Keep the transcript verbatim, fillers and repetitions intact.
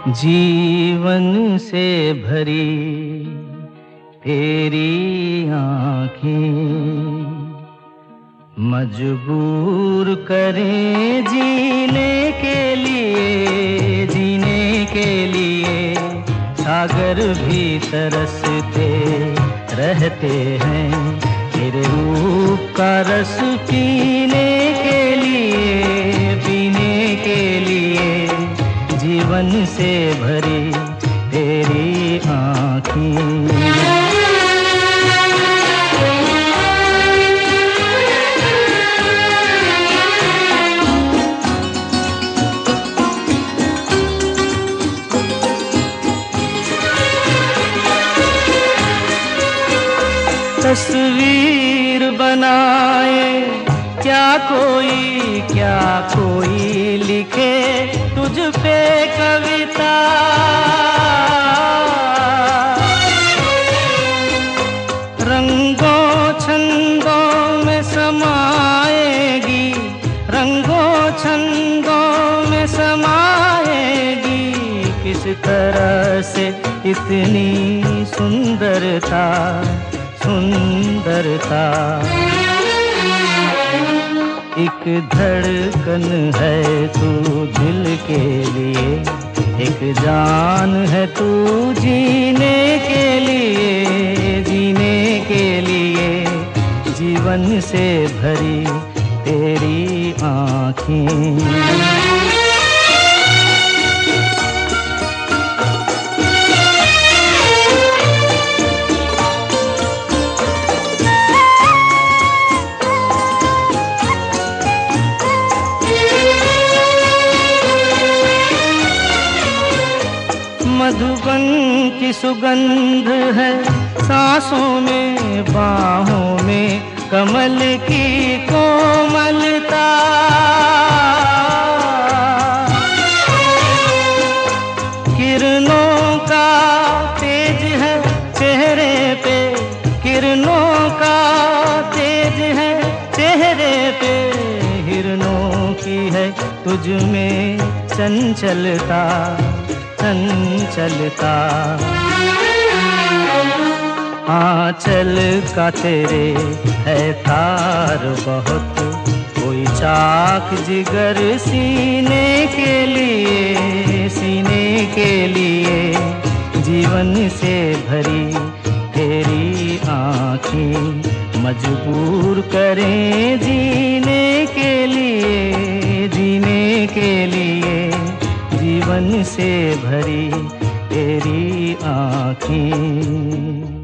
जीवन से भरी तेरी आँखें मजबूर करें जीने के लिए, जीने के लिए। सागर भी तरसते रहते हैं तेरे रूप का रस पीने के लिए, पीने के लिए। जीवन से भरी तेरी आँखें। तस्वीर बनाए क्या कोई, क्या कोई लिखे तुझ पे कविता। रंगों छंदों में समाएगी, रंगों छंदों में समाएगी। किस तरह से इतनी सुंदरता, सुंदरता। एक धड़कन है तू दिल के लिए, एक जान है तू जीने के लिए, जीने के लिए। जीवन से भरी तेरी आँखें। मधुबन की सुगंध है सांसों में, बाहों में कमल की कोमलता। किरणों का तेज है चेहरे पे, किरणों का तेज है चेहरे पे। हिरणों की है तुझ में चंचलता, चंचलता। आंचल का तेरे है तार बहुत, कोई चाक जिगर सीने के लिए, सीने के लिए। जीवन से भरी तेरी आँखें मजबूर करें जीने के लिए, जीने के लिए। जीवन से भरी तेरी आँखें।